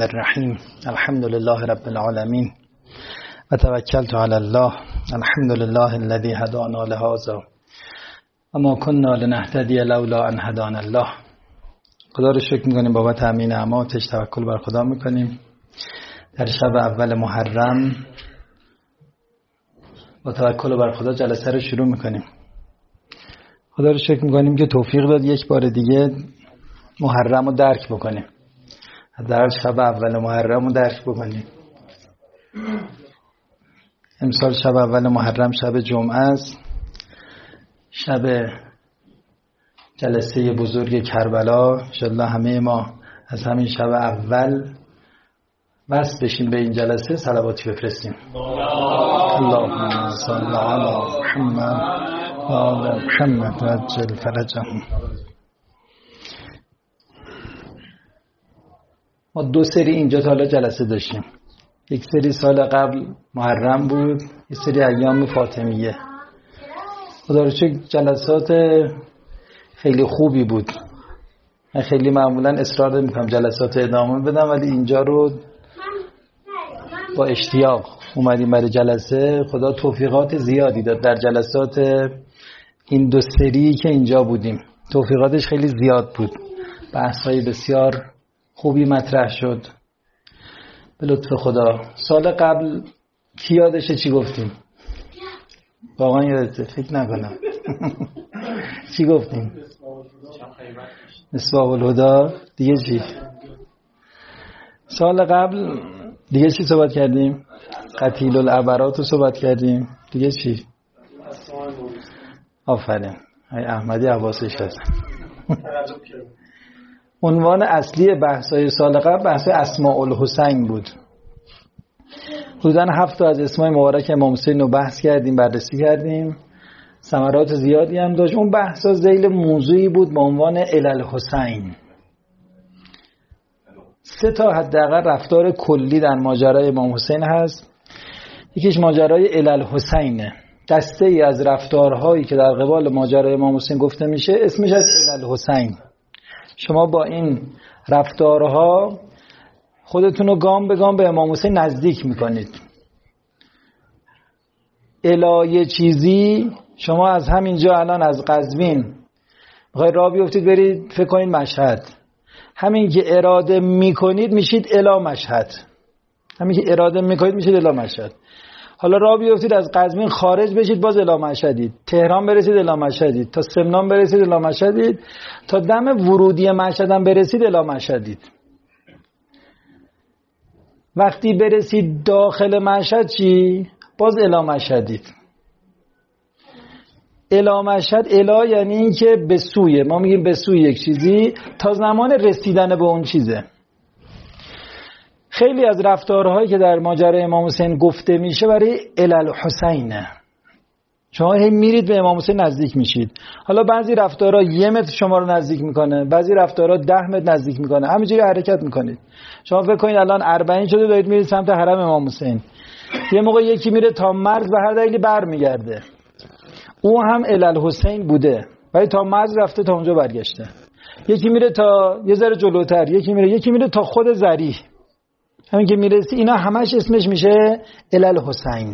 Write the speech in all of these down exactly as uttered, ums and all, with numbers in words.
الرحمن الرحیم الحمد لله رب العالمین و توکلت علی الله الحمد لله الذی هدانا لهذا و ما كنا لنهتدی لولا ان هدانا الله. خدا رو شکر میکنیم بابت تامین نعماتش، توکل بر خدا میکنیم. در شب اول محرم با توکل بر خدا جلسه رو شروع میکنیم. خدا رو شکر میکنیم که توفیق داد یک بار دیگه محرم رو درک بکنیم، در شب اول محرم رو درک بکنیم. امسال شب اول محرم شب جمعه است، شب جلسه بزرگ کربلا. انشاءالله همه ما از همین شب اول وصل بشیم به این جلسه، صلواتی بفرستیم. اللهم صل علی محمد و آل محمد و عجل فرجهم. ما دو سری اینجا تا حالا جلسه داشتیم. یک سری سال قبل محرم بود، یک سری ایام فاطمیه. خدا رو شکر جلسات خیلی خوبی بود. من خیلی معمولا اصرار نمی‌کنم جلسات ادامه بدم، ولی اینجا رو با اشتیاق اومدیم برای جلسه. خدا توفیقات زیادی داد در جلسات این دو سری که اینجا بودیم. توفیقاتش خیلی زیاد بود. بحث‌های بسیار خوبی مطرح شد به لطف خدا. سال قبل کی یادشه چی گفتیم؟ واقعا یادته؟ فکر نکنم. چی گفتیم؟ مصباح الهدی. دیگه چی؟ سال قبل دیگه چی صحبت کردیم؟ قتیل العبرات رو صحبت کردیم. دیگه چی؟ آفرین، ای احمدی حواسش هست. عنوان اصلی بحث‌های سال قبل بحث اسماء الحسین بود. حدوداً هفت تا از اسمای مبارک امام حسین رو بحث کردیم، بررسی کردیم. ثمرات زیادی هم داشت. اون بحث‌ها ذیل موضوعی بود با عنوان الالحسین. سه تا حداقل رفتار کلی در ماجرای امام حسین هست. یکیش ماجرای الالحسینه، دسته ای از رفتارهایی که در قبال ماجرای امام حسین گفته میشه اسمش از الالحسین. شما با این رفتارها خودتون رو گام به گام به امام حسین نزدیک میکنید. الایه چیزی شما از همینجا الان از قزوین میخواید راه بیفتید برید فکر کنید مشهد، همین که اراده میکنید میشید الا مشهد. همین که اراده میکنید میشید الا مشهد. حالا راه بیفتید از قزوین خارج بشید باز الا مشهدید، تهران برسید الا مشهدید، تا سمنان برسید الا مشهدید، تا دم ورودی مشهد هم برسید الا مشهدید. وقتی برسید داخل مشهد چی؟ باز الا مشهدید. الا مشهد، الا یعنی این که به سوی، ما میگیم به سوی یک چیزی تا زمان رسیدن به اون چیزه. خیلی از رفتارهایی که در ماجرای امام حسین گفته میشه برای الالحسینه. شما هی میرید به امام حسین نزدیک میشید. حالا بعضی رفتارها یه متر شما رو نزدیک میکنه، بعضی رفتارها ده متر نزدیک میکنه. همینجوری حرکت میکنید. شما فکر کنید الان اربعین شده دارید میرید سمت حرم امام حسین. یه موقع یکی میره تا مرز به هر دلیلی برمیگرده. او هم الالحسین بوده ولی تا مرز رفته تا اونجا برگشته. یکی میره تا یه ذره جلوتر، یکی میره یکی میره تا خود ذریح. همین که میرسی اینا همش اسمش میشه الالحسین.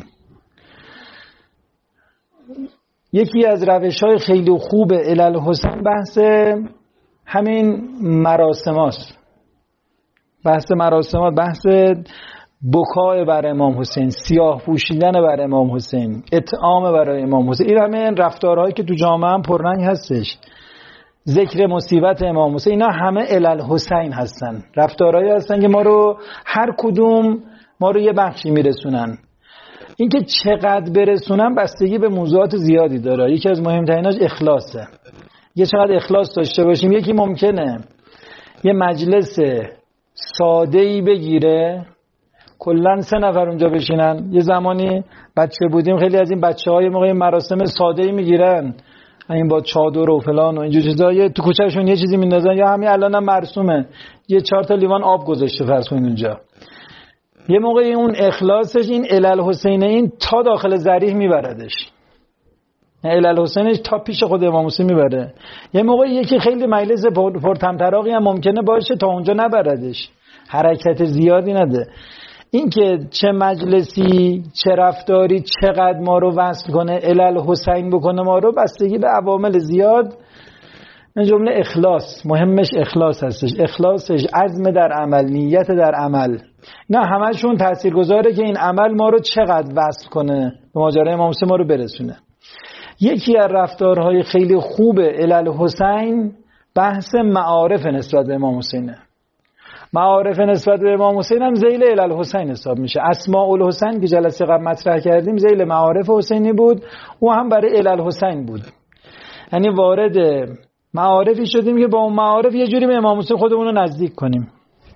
یکی از روش‌های خیلی خوب الالحسین بحث همین مراسماست. بحث مراسمات، بحث بکای بر امام حسین، سیاه پوشیدن بر امام حسین، اطعام برای امام حسین. این همه رفتارهایی که تو جامعه هم پررنگ هستش. ذکر مصیبت امام حسین، اینا همه الالحسین هستن. رفتارهایی هستن که ما رو هر کدوم ما رو یه بخشی میرسونن. این که چقدر برسونن بستگی به موضوعات زیادی داره. یکی از مهمتریناش اخلاصه. یه چقدر اخلاص داشته باشیم. یکی ممکنه یه مجلس ساده‌ای بگیره کلن سه نفر اونجا بشینن. یه زمانی بچه بودیم خیلی از این بچه‌های موقع مراسم ساده‌ای میگیرن، این با چادر و فلان و اینجور چیزا، یه تو کوچه‌شون یه چیزی میندازن، یا همین الانم مرسومه یه چهار تا لیوان آب گذاشته فرض کنین اونجا. یه موقع اون اخلاصش این الالحسین این تا داخل ذریح میبردش. الالحسینش تا پیش خود امام حسین میبره. یه موقع یکی خیلی مجلس پرطمطراقی هم ممکنه باشه تا اونجا نبردش. حرکت زیادی نده. این که چه مجلسی، چه رفتاری چقدر ما رو وصل کنه، علل حسین بکنه ما رو، بستگی به عوامل زیاد. من جمله اخلاص، مهمش اخلاص هستش. اخلاصش عزم در عمل، نیت در عمل، نه همشون تاثیرگذاره که این عمل ما رو چقدر وصل کنه به ماجرای امام حسین، ما رو برسونه. یکی از رفتارهای خیلی خوب علل حسین بحث معارف نسبت به امام حسینه. معارف نسبت به امام حسین هم ذیل علل حسین حساب میشه. اسماء الحسین که جلسه قبل مطرح کردیم ذیل معارف حسینی بود، او هم برای علل حسین بود. یعنی وارد معارفی شدیم که با اون معارف یه جوری به امام حسین خودمون رو نزدیک کنیم.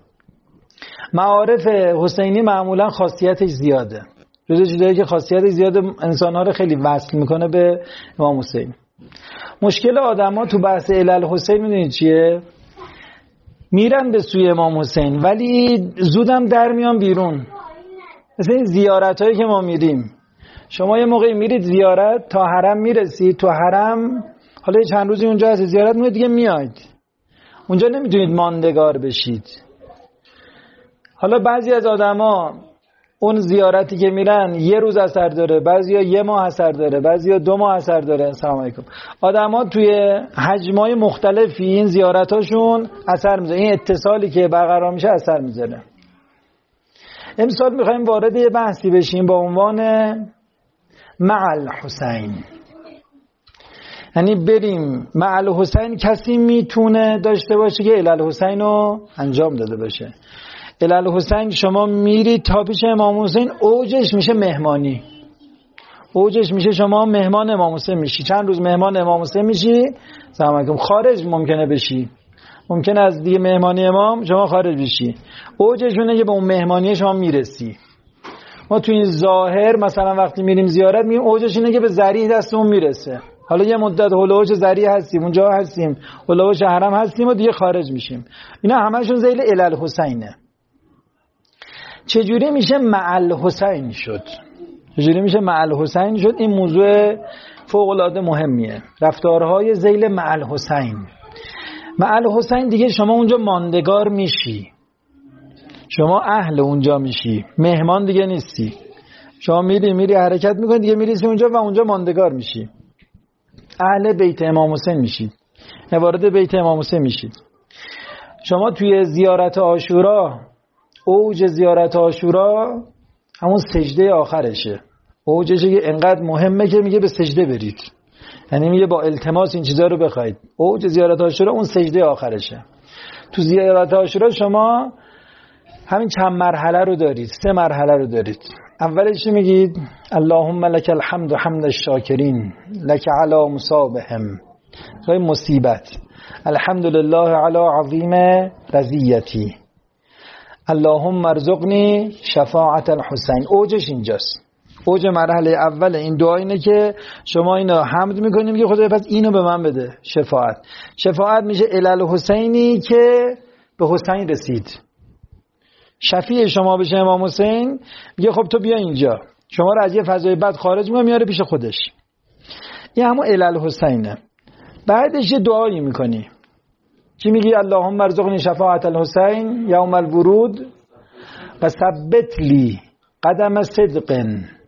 معارف حسینی معمولا خاصیتش زیاده، جزء چیزایی که خاصیت زیاده انسان‌ها رو خیلی وصل میکنه به امام حسین. مشکل آدم‌ها تو بحث علل حسین میدونید چیه؟ میرن به سوی امام حسین ولی زودم در میان بیرون. مثل این زیارت هایی که ما میریم، شما یه موقعی میرید زیارت تا حرم میرسید، تو حرم حالا چند روزی اونجا هست زیارت میاد دیگه میاید اونجا، نمیتونید ماندگار بشید. حالا بعضی از آدما اون زیارتی که میرن یه روز اثر داره، بعضیا یه ماه اثر داره، بعضیا دو ماه اثر داره. سلام علیکم. آدما توی حجمای مختلفی این زیارتاشون اثر میذاره، این اتصالی که برقرار میشه اثر میذاره. امسال میخوایم وارد یه بحثی بشیم با عنوان مع الحسین. یعنی بریم مع الحسین، کسی میتونه داشته باشه که علل حسین رو انجام داده باشه. علل حسین شما میری تا پیش امام حسین، اوجش میشه مهمانی، اوجش میشه شما مهمان امام حسین میشی، چند روز مهمان امام حسین میشی. سلام علیکم. خارج ممکنه بشی، ممکنه از دیگه مهمانی امام شما خارج بشی. اوجش اونه که به اون مهمانی شما میرسی. ما تو این ظاهر مثلا وقتی میریم زیارت میگیم اوجش اینه که به ذریح دست اون میرسه. حالا یه مدت هولوش ذریح هستیم، اونجا هستیم، هولوش حرم هستیم و دیگه خارج میشیم. اینا همشون ذیل علل حسینه. چجوری میشه مع الحسین شد؟ چجوری میشه مع الحسین شد؟ این موضوع فوق العاده مهمیه. رفتارهای ذیل مع الحسین. مع الحسین دیگه شما اونجا ماندگار میشی، شما اهل اونجا میشی، مهمان دیگه نیستی. شما میری میری حرکت میکنی دیگه، میریسی اونجا و اونجا ماندگار میشی، اهل بیت امام حسین میشید، وارد بیت امام حسین میشید. شما توی زیارت عاشورا، اوج زیارت عاشورا همون سجده آخرشه، اوجشه که انقدر مهمه که میگه به سجده برید، یعنی میگه با التماس این چیزا رو بخواید. اوج زیارت عاشورا اون سجده آخرشه. تو زیارت عاشورا شما همین چند مرحله رو دارید، سه مرحله رو دارید. اولش میگید اللهم لك الحمد حمد الشاکرین لك علی مصابهم، خیلی مصیبت، الحمدلله علی عظیم رضیتی، اللهم ارزقنی شفاعت الحسین. اوجش اینجاست. اوج مرحله اول این دعا اینه که شما اینو حمد میکنیم که خدای پس اینو به من بده، شفاعت. شفاعت میشه علل حسینی که به حسین رسید. شفیع شما بشه امام حسین، میگه خب تو بیا اینجا، شما رو از یه فضای بد خارج میکنه، میاره پیش خودش. این همون علل حسینه. بعدش یه دعایی میکنی، چی میگی؟ اللهم ارزقنی شفاعت الحسین یوم الورود و ثبت لی قدم صدق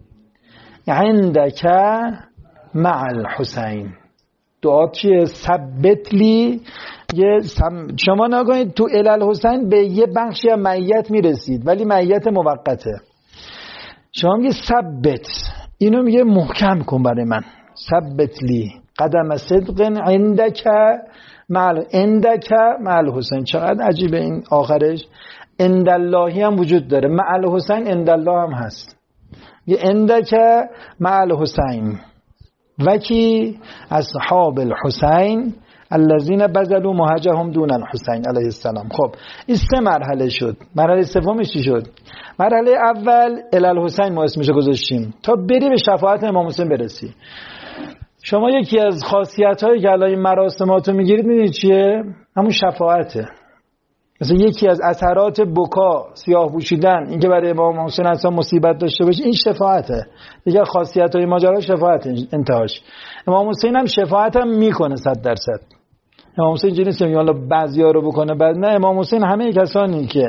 عندک مع الحسین. دعا چیه؟ ثبت لی. یه شما نکنید تو علل حسین به یه بخشی از معیت میرسید ولی معیت موقته. شما میگه ثبت، اینو میگه محکم کن برای من، ثبت لی قدم صدق عندک مع عندک مع الحسین. چقدر عجیبه این آخرش. عند اللهی هم وجود داره، مع الحسین عند الله هم هست. یه عندک مع الحسین و کی اصحاب الحسین الذين بذلوا مهجهم دون الحسین علیه السلام. خب این سه مرحله شد. مرحله سومش چی شد؟ مرحله اول علل حسین ما اسمش گذاشتیم تا بری به شفاعت امام حسین برسی. شما یکی از خاصیت‌هایی که الان این مراسماتو میگیرید میدونید چیه؟ همون شفاعته. مثلا یکی از اثرات بکا، سیاه پوشیدن، اینکه برای امام حسین اصلا مصیبت داشته باشه، این شفاعته. دیگه خاصیت‌های ماجرا شفاعت انتهاش. امام حسین هم شفاعت هم میکنه صد درصد. امام حسین اینجوری نیست که حالا بعضیا رو بکنه بعد نه. امام حسین همه کسانی که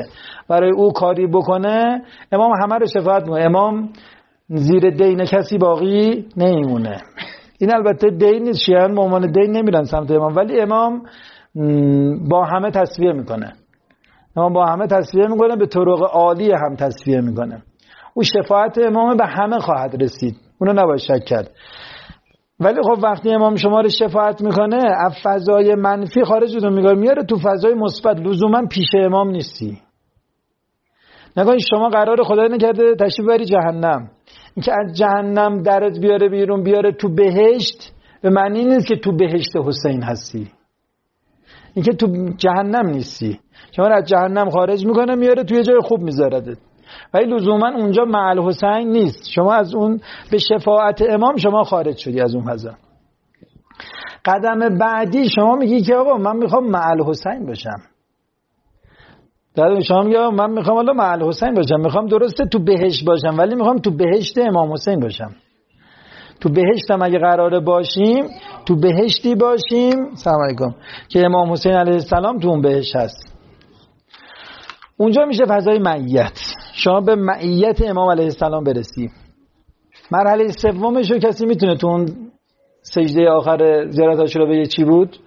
برای او کاری بکنه، امام همه رو شفاعت میکنه. امام زیر دین کسی باقی نمیمونه. این البته دین نیست، شیعیان به عنوان دین نمیرن سمت امام، ولی امام با همه تصفیه میکنه. امام با همه تصفیه میکنه، به طرق عالی هم تصفیه میکنه. او شفاعت امام به همه خواهد رسید، اونو نباید شک کرد. ولی خب وقتی امام شما رو شفاعت میکنه، از فضای منفی خارجتون میگه، میاره تو فضای مثبت. لزوما پیش امام نیستی. نگاه شما قرار خدا نکرده تشریف بری جهنم، اینکه از جهنم درت بیاره بیرون بیاره تو بهشت، به معنی نیست که تو بهشت حسین هستی. اینکه تو جهنم نیستی، شما رو از جهنم خارج میکنه میاره توی جای خوب میذارده، ولی لزوما اونجا مع الحسین نیست. شما از اون به شفاعت امام شما خارج شدی از اون فضا. قدم بعدی شما میگی که آقا من میخوام مع الحسین باشم. در شما میگی آقا من میخوام الان مع الحسین باشم، میخوام درسته تو بهشت باشم، ولی میخوام تو بهشت امام حسین باشم. تو بهشتم اگه قراره باشیم، تو بهشتی باشیم سلام علیکم که امام حسین علیه السلام تو اون بهشت هست. اونجا میشه فضای معیت، شما به معیت امام علیه السلام برسی. مرحله سومش رو کسی میتونه تو اون سجده آخر زیارت عاشورا بگه چی بود؟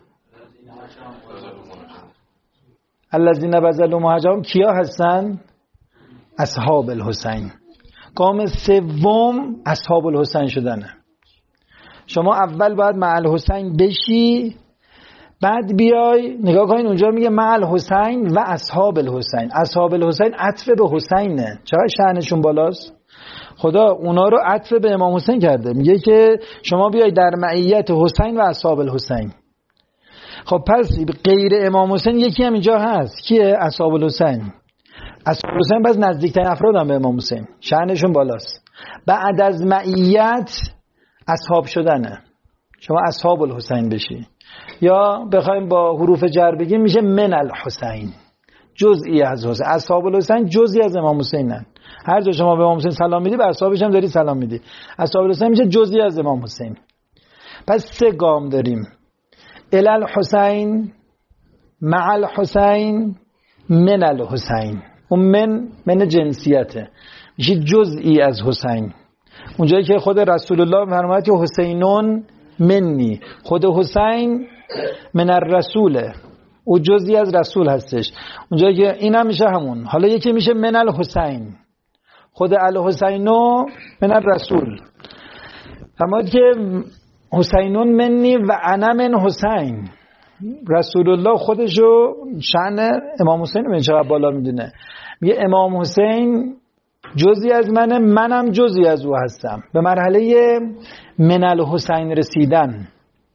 الذین بذلوا مهاجرهم کیا هستن؟ اصحاب الحسین. گام سوم اصحاب الحسین شدنه. شما اول باید مع الحسین بشی، بعد بیای نگاه کنین اونجا میگه مع الحسین و اصحاب الحسین. اصحاب الحسین عطف به حسینه، چقدر شأنشون بالاست. خدا اونا رو عطف به امام حسین کرده، میگه که شما بیای در معیت حسین و اصحاب الحسین. خب پس غیر امام حسین یکی هم اینجا هست، کیه؟ اصحاب الحسین. اصحاب الحسین بس نزدیکترین افراد هم به امام حسین، شأنشون بالاست. بعد از معیت اصحاب شدنه، شما اصحاب الحسین بشی، یا بخوایم با حروف جر بگیم میشه من الحسین، جزئی از حسین. اصحاب الحسین جزئی از امام حسینن. هر جا شما به امام حسین سلام میدی به اصحابش هم داری سلام میدی. اصحاب الحسین میشه جزئی از امام حسین. پس سه گام داریم: الی الحسین، مع الحسین، من الحسین. اون من من جنسیته، میشه جزئی از حسین. اونجایی که خود رسول الله فرمود که حسینون منی، خود حسین من الرسوله، او جزئی از رسول هستش. اونجایی که این هم میشه همون. حالا یکی میشه من الحسین، خود الحسینو من الرسول. فرمود که حسینون منی و انا من حسین. رسول الله خودشو شأن امام حسین من چقدر بالا میدونه، میگه امام حسین جزئی از منه، منم جزئی از او هستم. به مرحله من الحسین رسیدن.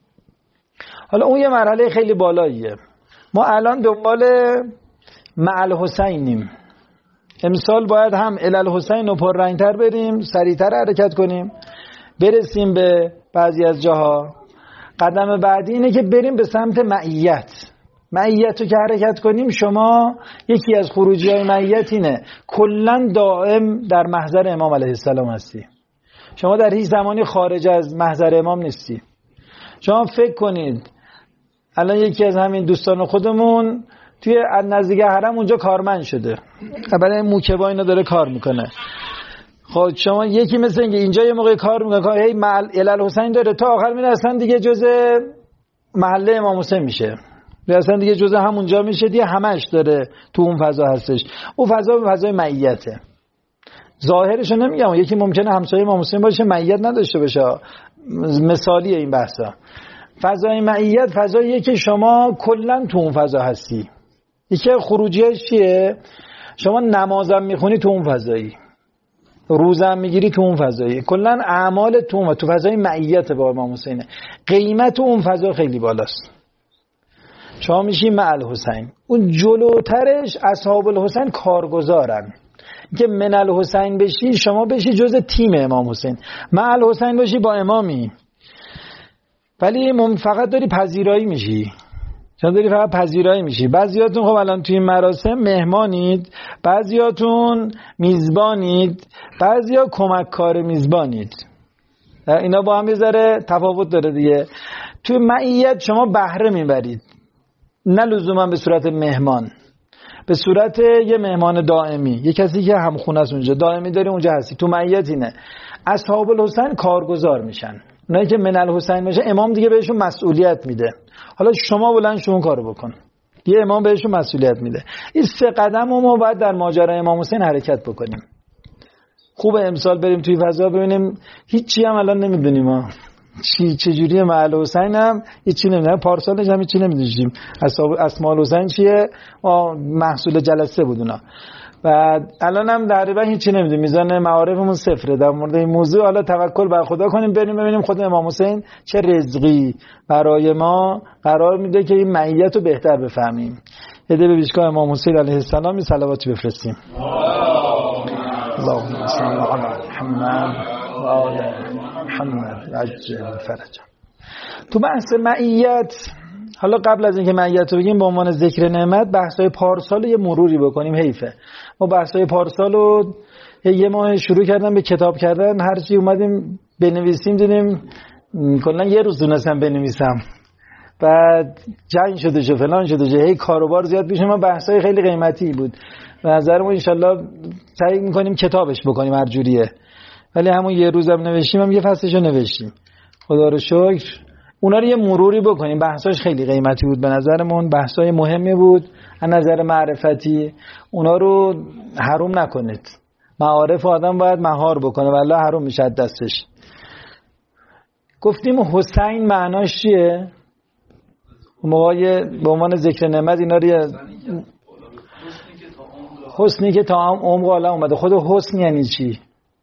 حالا اون یه مرحله خیلی بالاییه. ما الان دنبال مع الحسینیم. امسال باید هم الی الحسین و پررنگتر بریم، سریعتر حرکت کنیم، برسیم به بعضی از جاها. قدم بعدی اینه که بریم به سمت معیت. معیت رو که حرکت کنیم، شما یکی از خروجی های معیت اینه کلن دائم در محضر امام علیه السلام هستی. شما در هیچ زمانی خارج از محضر امام نیستی. شما فکر کنید الان یکی از همین دوستان خودمون توی نزدیک حرم اونجا کارمند شده، برای موکبا اینا داره کار میکنه. خب شما یکی مثل اینکه اینجا یه موقع کار میکنه، هی الی الحسین داره تا آخر میره، اصلا دیگه جزء محله امام حسین میشه، اصلا دیگه جزء همونجا میشه دیگه، همش داره تو اون فضا هستش. اون فضا به فضای معیته. ظاهرشو نمیگم، یکی ممکنه همسایه امام حسین باشه معیت نداشته باشه، مثالیه این بحثا. فضای معیت فضاییه که شما کلا تو اون فضا هستی. یکی خروجیش چیه؟ شما نمازم میخونی تو اون فضایی، روزم میگیری تو اون فضایی، کلا اعمال تو اون تو فضای معیت با امام حسینه. قیمت اون فضا خیلی بالاست. شما میشی مع الحسین. اون جلوترش اصحاب الحسین کارگزارن که من الحسین بشی، شما بشی جز تیم امام حسین. مع الحسین باشی با امامی، ولی فقط داری پذیرایی میشی. شما داری فقط پذیرایی میشی. بعضیاتون خب الان توی این مراسم مهمانید، بعضیاتون میزبانید، بعضیا کمککار میزبانید. اینا با هم یه ذره تفاوت داره دیگه. توی معیت شما بهره میبرید، نه لزوما به صورت مهمان. به صورت یه مهمان دائمی، یه کسی که همخونه است اونجا، دائمی داری اونجا هستی، تو معیت اینه. اصحاب الحسین کارگزار میشن، اونایی که من الحسین میشه امام دیگه بهشون مسئولیت میده، حالا شما بلند شو اون کارو بکن، یه امام بهشون مسئولیت میده. این سه قدم رو ما باید در ماجرای امام حسین حرکت بکنیم. خوب امسال بریم توی فضا ببینیم هیچی هم الان نمیدونیم ما چی چجوریه. مع حسین هم هیچی نمیدونیم، پارسالش هم هیچی نمیدونیم اسماء حسین چیه، ما محصول جلسه بود اونا، و الان هم تقریبا هیچی نمیدونیم، میزان معارفمون صفره در مورد این موضوع. حالا توکل بر خدا کنیم، بریم ببینیم خود امام حسین چه رزقی برای ما قرار میده که این معیت رو بهتر بفهمیم. هده به پیشگاه امام حسین علیه السلام صلواتی بفرستیم. اللهم صل علی محمد و آل محمد عجل فرجهم. تو بحث معیت، حالا قبل از اینکه معیت رو بگیم به عنوان ذکر نعمت، بحث‌های پارسال یه مروری بکنیم. حیفه ما بحث‌های پارسال رو یه ماه شروع کردم به کتاب کردن، هرچی اومدیم بنویسیم دیدیم کلا یه روز دونستم بنویسم، بعد جنگ شده شو فلان شده شو، هی کاروبار زیاد پیش ما، بحث‌های خیلی قیمتی بود. به نظر ما انشالله سعی می‌کنیم کتابش بکنیم هر جوریه، ولی همون یه روزم نوشتیم، هم یه فصلشو نوشتیم خدا رو شکر. اونا رو یه مروری بکنیم، بحثاش خیلی قیمتی بود به نظرمون، بحثای مهمی بود از نظر معرفتی، اونا رو حروم نکنید. معارف آدم باید مهار بکنه والله حروم میشه دستش. گفتیم حسین معناش چیه؟ موقع به عنوان ذکر نعمت اینا رو حسنی که تا عمق عالم اومده. خود حسن یعنی چی؟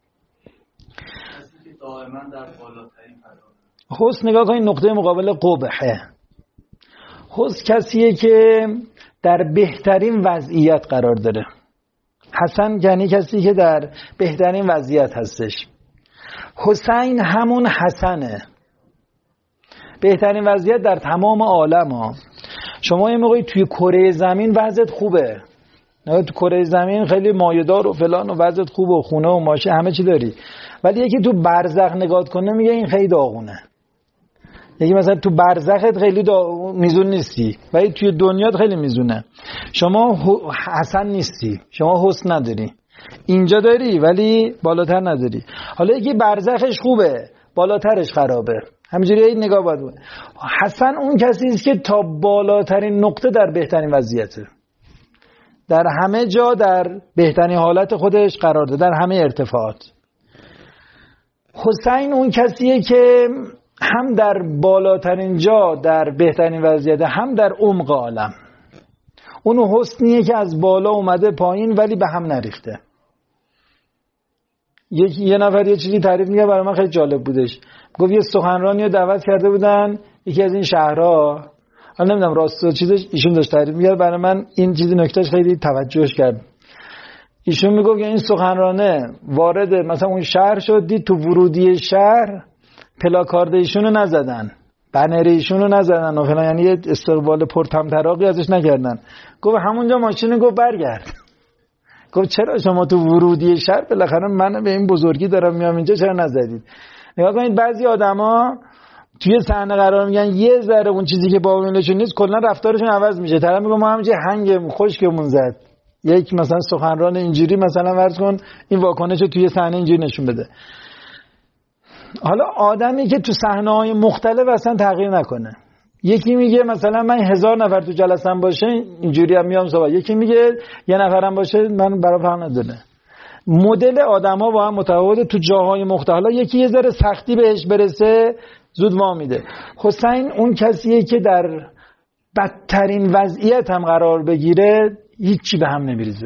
حسن نگاه کنید نقطه مقابل قبحه. حسن کسیه که در بهترین وضعیت قرار داره. حسن یعنی کسی که در بهترین وضعیت هستش. حسین همون حسنه، بهترین وضعیت در تمام عالم ها. شما یه موقعی توی کره زمین وضعیت خوبه، تو کره زمین خیلی مایه‌دار و فلان و وضعیت خوبه و خونه و ماشه همه چی داری، ولی یکی تو برزخ نگاه کنه میگه این خیلی داغونه. یکی مثلا تو برزخت خیلی میزون نیستی ولی توی دنیات خیلی میزونه. شما حسن نیستی، شما حسن نداری، اینجا داری ولی بالاتر نداری. حالا یکی برزخش خوبه بالاترش خرابه، همینجوری این نگاه باید بود. حسن اون کسی است که تا بالاترین نقطه در بهترین وضعیته، در همه جا در بهترین حالت خودش قرار داده، در همه ارتفاعات. حسین اون کسیه که هم در بالاترین جا در بهترین وضعیت، هم در عمق عالم. اون حسنیه که از بالا اومده پایین ولی به هم نریخته. یکی یه نفر یه چیزی تعریف میگه برای من خیلی جالب بودش. گفت یه سخنرانی رو دعوت کرده بودن یکی از این شهرها، حالا نمیدونم راست چیزش، ایشون داشت تعریف میگه برای من این چیزی نکتهش خیلی توجهش کرد. ایشون میگه که این سخنرانه وارد مثلا اون شهر شد، دید تو ورودی شهر پلاکارد ایشونو نزدن، بنر ایشونو نزدن و فلان، یعنی استقبال پرطمطراقی ازش نکردن. گفت همونجا ماشین گفت برگرد. گفت چرا شما تو ورودی شهر بالاخره من به این بزرگی دارم میام اینجا چرا نزدید؟ نگاه کنید بعضی آدما توی صحنه قرار میگن یه ذره اون چیزی که بابینشون نیست کلا رفتارشون عوض میشه. طرف میگه ما همینجوری هنگ خشکمون زد. یک مثلا سخنران اینجوری مثلا فرض کن این واکنش رو توی صحنه اینجوری نشون بده. حالا آدمی که تو صحنه‌های مختلف اصلا تغییر نکنه، یکی میگه مثلا من هزار نفر تو جلسم باشه اینجوری هم میام صحبت، یکی میگه یه نفرم باشه من برای فرق نداره. مدل آدما با هم متفاوته تو جاهای مختلف. حالا یکی یه ذره سختی بهش برسه زود وا میده. حسین اون کسیه که در بدترین وضعیت هم قرار بگیره هیچی به هم نمیریزه.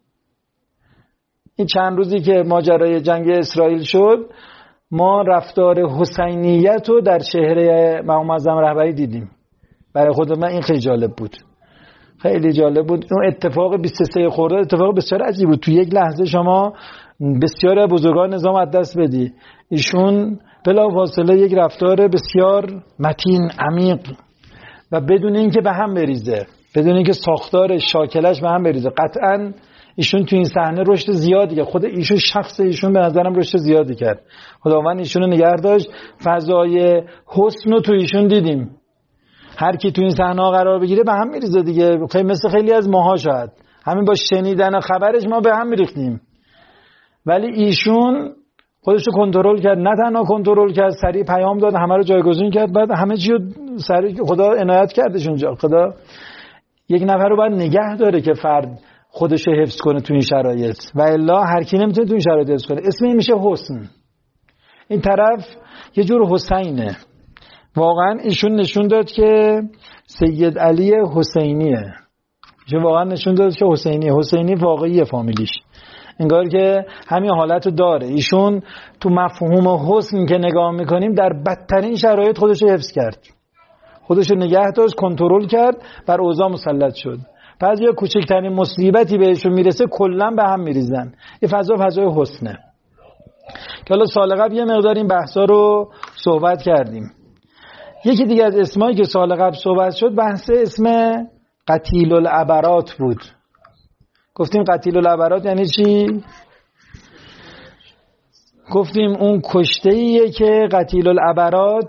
این چند روزی که ماجرای جنگ اسرائیل شد ما رفتار حسینیت رو در چهره امام اعظم رهبری دیدیم. برای خود من این خیلی جالب بود، خیلی جالب بود. اون اتفاق بیست و سه خرداد اتفاق بسیار عجیب بود. تو یک لحظه شما بسیار بزرگان نظام از دست بدی. ایشون بلافاصله یک رفتار بسیار متین عمیق و بدون اینکه به هم بریزه، بدون اینکه ساختار شاکلش به هم بریزه. قطعاً ایشون تو این صحنه رشد زیادی کرد. خود ایشون شخص ایشون به نظرم رشد زیادی کرد. خداوند ایشون رو نگه داشت. فضای حسن رو تو ایشون دیدیم. هر کی تو این صحنه قرار بگیره به هم میریزه دیگه. خیلی مثل خیلی از ماها شاید همین با شنیدن خبرش ما به هم میریختیم، ولی ایشون خودش رو کنترل کرد. نه تنها کنترل کرد، سریع پیام داد، همه رو جایگزین کرد، بعد همه چی رو سریع خدا عنایت کردش اونجا. خدا یک نفر رو باید نگه داره که فرد خودش رو حفظ کنه تو این شرایط، و الا هر کی نمیتونه تو این شرایط حفظ کنه. اسم این میشه حسن. این طرف یه جور حسینه. واقعا ایشون نشون داد که سید علی حسینیه. ایشون واقعا نشون داد که حسینی حسینی واقعی فامیلیش، انگار که همین حالت رو داره. ایشون تو مفهوم حسن که نگاه میکنیم در بدترین شرایط خودش رو حفظ کرد، خودش رو نگه داشت، کنترل کرد، بر اوضاع مسلط شد. پس یه کوچکترین مصیبتی بهشون میرسه کلا به هم میریزن. یه فضا فضای حسنه که حالا سال قبل یه مقدار این بحثا رو صحبت کردیم. یکی دیگه از اسمایی که سال قبل صحبت شد بحث اسم قتیل العبرات بود. گفتیم قتیل العبرات یعنی چی؟ گفتیم اون کشته‌ایه که قتیل العبرات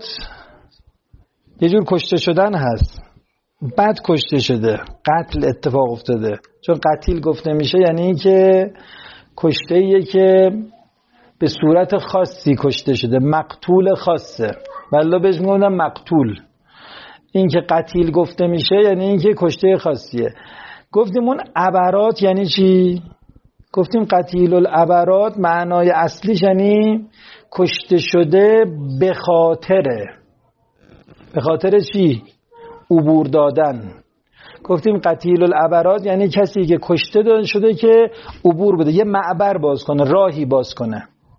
یه جور کشته شدن هست، بعد کشته شده، قتل اتفاق افتاده. چون قتیل گفته میشه یعنی این که کشته‌ایه که به صورت خاصی کشته شده، مقتول خاصه، والله بهش میگن مقتول. این که قتیل گفته میشه یعنی این که کشته خاصیه. گفتیم اون عبرات یعنی چی؟ گفتیم قتیل العبرات معنای اصلیش یعنی کشته شده به خاطره. به خاطر چی؟ عبور دادن. گفتیم قتیل العبرات یعنی کسی که کشته شده که عبور بده، یه معبر باز کنه، راهی باز کنه.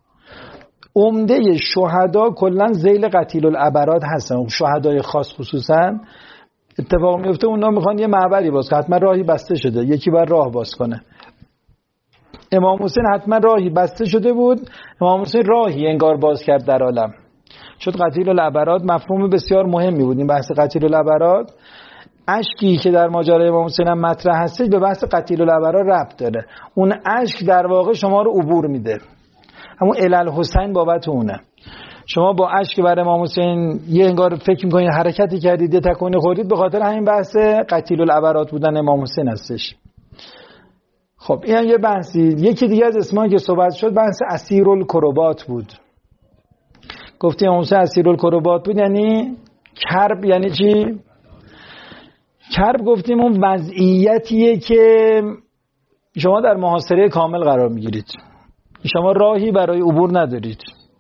عمده شهدا کلا ذیل قتیل العبرات هستن. شهدای خاص خصوصا اتفاق میفته اونا میخوان یه معبری باز کنه، حتما راهی بسته شده، یکی باید راه باز کنه. امام حسین حتما راهی بسته شده بود، امام حسین راهی انگار باز کرد در عالم. شد قتیل العبرات مفهوم بسیار مهمی بود. این بحث قتیل العبرات، اشکی که در ماجرای امام حسین هم مطرح هست به بحث قتیل العبرات ربط داره. اون اشک در واقع شما رو عبور میده، همون علل حسین بابت اونه. شما با اشک بر امام حسین یه انگار فکر میکنید حرکتی کردید، یه تکونی خوردید، به خاطر همین بحث قتیل العبرات بودن امام حسین هستش. خب این هم یه بحثی. یکی دیگه از اسمایی که صحبت شد بحث اسیر الکربات بود. گفتیم امام حسین اسیر الکربات بود یعنی کرب. یعنی چی؟ کرب گفتیم اون وضعیتیه که شما در محاصره کامل قرار میگیرید، شما راهی برای عبور ندارید.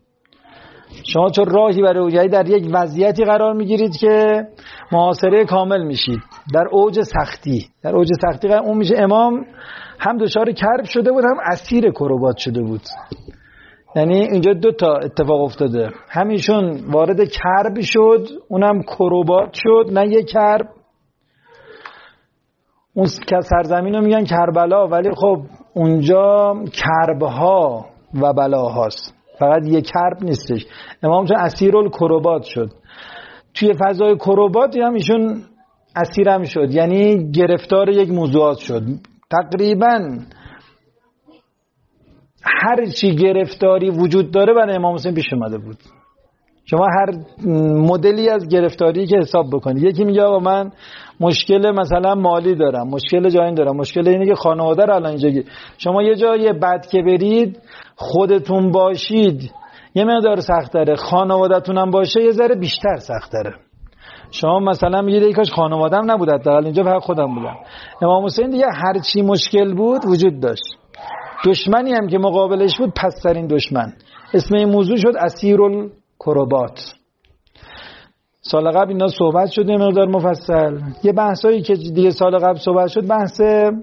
شما چون راهی برای عبور در یک وضعیتی قرار میگیرید که محاصره کامل میشید، در اوج سختی. در اوج سختی اون میشه. امام هم دچار کرب شده بود، هم اسیر کربات شده بود. یعنی اینجا دو تا اتفاق افتاده، همیشون وارد کرب شد، اونم کربات شد. نه یک کرب، اون که سرزمین رو میگن کربلا، ولی خب اونجا کربها و بلاهاست، فقط یک کرب نیستش. امام چون اسیر الکربات شد، توی فضای کربات هم ایشون اسیر هم شد، یعنی گرفتار یک موضوعات شد. تقریبا هر چی گرفتاری وجود داره برای امام حسین پیش اومده بود. شما هر مدلی از گرفتاری که حساب بکنید، یکی میگه آقا من مشکل مثلا مالی دارم، مشکل جایی دارم، مشکل اینه که خانواده رو الان اینجا گیر. شما یه جای بد که برید خودتون باشید یه مقدار سخت‌تره، خانواده‌تون هم باشه یه ذره بیشتر سخت‌تره. شما مثلا میگید ای کاش خانواده‌ام نبود، حداقل اینجا فقط خودم بودم. امام حسین دیگه هر چی مشکل بود وجود داشت. دشمنی هم که مقابلش بود پس‌ترین دشمن. اسم این موضوع شد اسیرالکربات. سال قبل اینا صحبت شد یه مقدار مفصل. یه بحثایی که دیگه سال قبل صحبت شد بحث